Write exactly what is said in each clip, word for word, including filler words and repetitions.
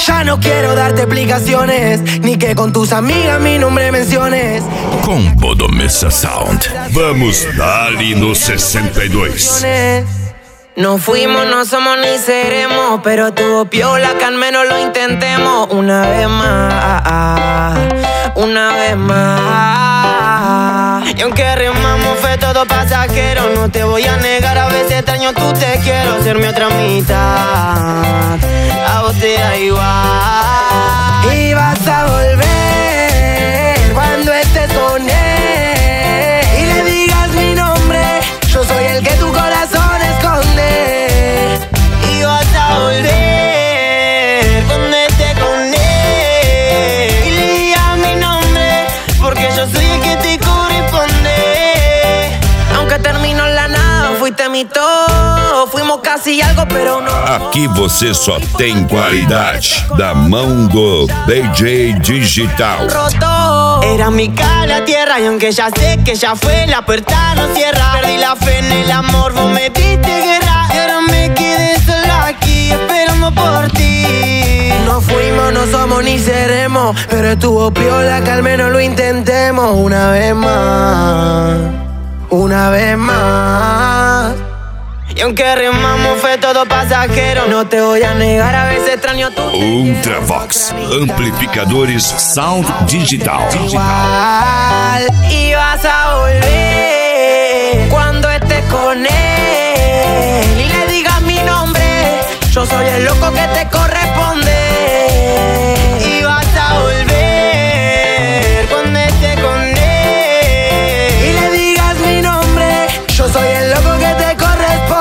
Ya no quiero darte explicaciones, ni que con tus amigas mi nombre menciones. Combo do Mesa Sound. Vamos dali no sesenta y dos. No fuimos, no somos ni seremos, pero tuvo piola que al menos lo intentemos. Una vez más, una vez más. Y aunque rimamos fue todo pasajero, no te voy a negar, a veces extraño tú te quiero. Ser mi otra mitad, a vos te da igual. Y vas a volver cuando estés con él y le digas mi nombre, yo soy el que tu corazón esconde. Y vas a volver cuando estés con él y le digas mi nombre, porque yo soy el que te corresponde. Aunque terminó en la nada, fuiste mi todo, fuimos casi algo, pero no. Aqui você só tem qualidade, da mão do D J Digital. Era mi cara a tierra y aunque ya sé que ya fue, la puerta no cierra. Perdí la fe en el amor, vos me diste guerra y ahora me quedé sola aquí esperando por ti. No fuimos, no somos ni seremos, pero estuvo piola que al menos lo intentemos. Una vez más, una vez más. Y aunque rimamos fue todo pasajero, no te voy a negar, a veces extraño tu Ultravox, amplificadores Sound Digital. Igual, y vas a volver cuando estés con él y le digas mi nombre, yo soy el loco que te corresponde. Y vas a volver cuando estés con él y le digas mi nombre, yo soy el loco que te corresponde.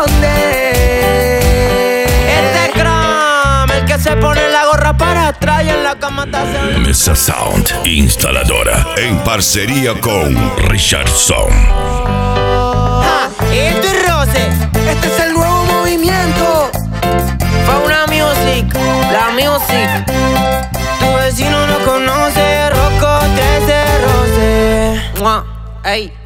Este cram, el que se pone la gorra para atrás y en la cama te hace... Mesa Sound, instaladora, en parcería con Richardson. Ah, este es Rose, este es el nuevo movimiento. Fauna Music, la music. Tu vecino no conoce, Rocco trece Rose. Mua, ey.